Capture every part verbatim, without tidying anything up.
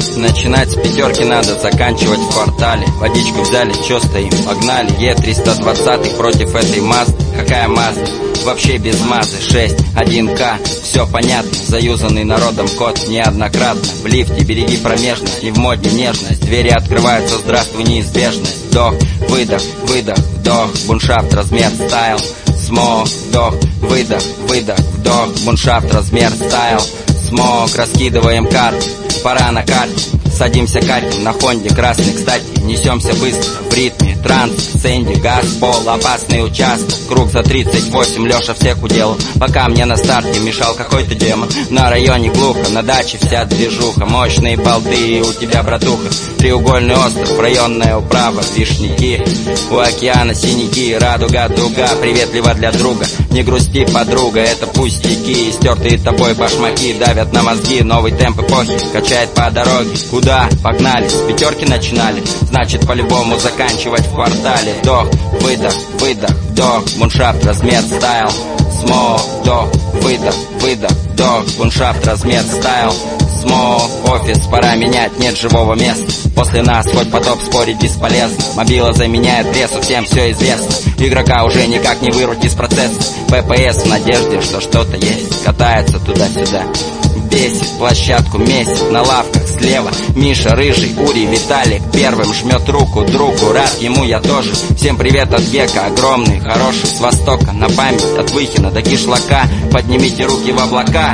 Начинать с пятерки надо, заканчивать в квартале. Водичку взяли, чё стоим, погнали. Е триста двадцать против этой Мазды. Какая Мазда? Вообще без Мазы. шесть один ка, все понятно. Заюзанный народом код неоднократно. В лифте береги промежность, не в моде нежность. Двери открываются, здравствуй неизбежность. Вдох, выдох, выдох, вдох. Буншафт, размер, стайл. Смог, вдох, выдох, выдох, вдох. Буншафт, размер, стайл. Смог, раскидываем карты. Пора на карте. Садимся катим на Хонде красный, кстати. Несемся быстро в ритме. Транс, Сэнди, газ, пол, опасный участок. Круг за тридцать восемь, Леша всех уделал. Пока мне на старте мешал какой-то демон. На районе глухо, на даче вся движуха. Мощные болты, у тебя, братуха. Треугольный остров, районная управа. Вишняки, у океана синяки. Радуга, дуга, приветливо для друга. Не грусти, подруга, это пустяки. Стертые тобой башмаки давят на мозги. Новый темп эпохи качает по дороге. Куда? Погнали, с пятерки начинали. Значит, по-любому заканчивать в квартале. Вдох, выдох, выдох, вдох. Буншафт, размер, стайл. Смог, вдох, выдох, выдох, вдох. Буншафт, размер, стайл. Смог, офис пора менять, нет живого места. После нас хоть потоп, спорить бесполезно. Мобила заменяет прессу, всем все известно. Игрока уже никак не вырвать из процесса. ППС в надежде, что что-то есть. Катается туда-сюда, бесит, площадку месяц. На лавках слева Миша, Рыжий, Ури, Виталик. Первым жмет руку другу, рад ему я тоже. Всем привет от Гека, огромный, хороший, с востока. На память от Выхина до Кишлака. Поднимите руки в облака.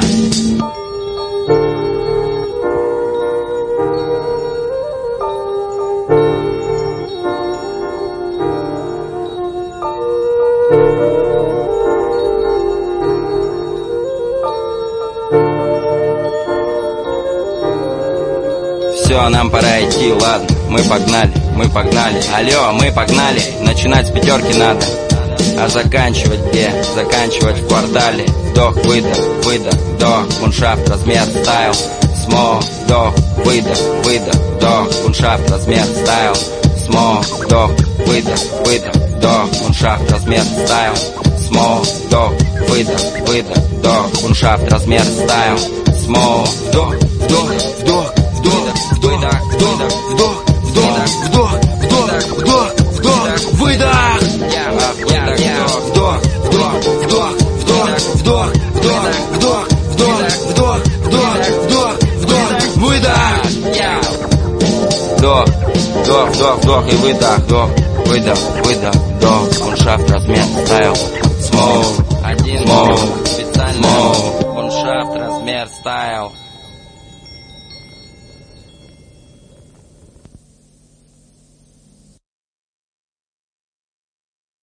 Все, нам пора идти, ладно, мы погнали, мы погнали. Алло, мы погнали, начинать с пятерки надо. А заканчивать где? Заканчивать в квартале. Вдох, выдох, выдох, вдох. Буншафт, размер, стайл. Смог, вдох, выдох, выдох, вдох. Буншафт, размер, стайл. Смог, вдох, выдох, выдох, вдох. Буншафт, размер, стайл. Смог, вдох, выдох, выдох, вдох. Буншафт, размер, стайл. Смог, вдох, вдох, вдох, вдох, вдох, вдох, вдох, вдох, вдох, вдох, вдох, вдох, выдох. Вдох, вдох, вдох, вдох, вдох, вдох, вдох, вдох, вдох, вдох, вдох, вдох, выдох. Вдох, вдох, вдох, вдох и выдох, вдох, выдох, выдох, вдох. Буншафт, размер, стайл. Смоук, один, смоук, специально. Буншафт, размер, стайл.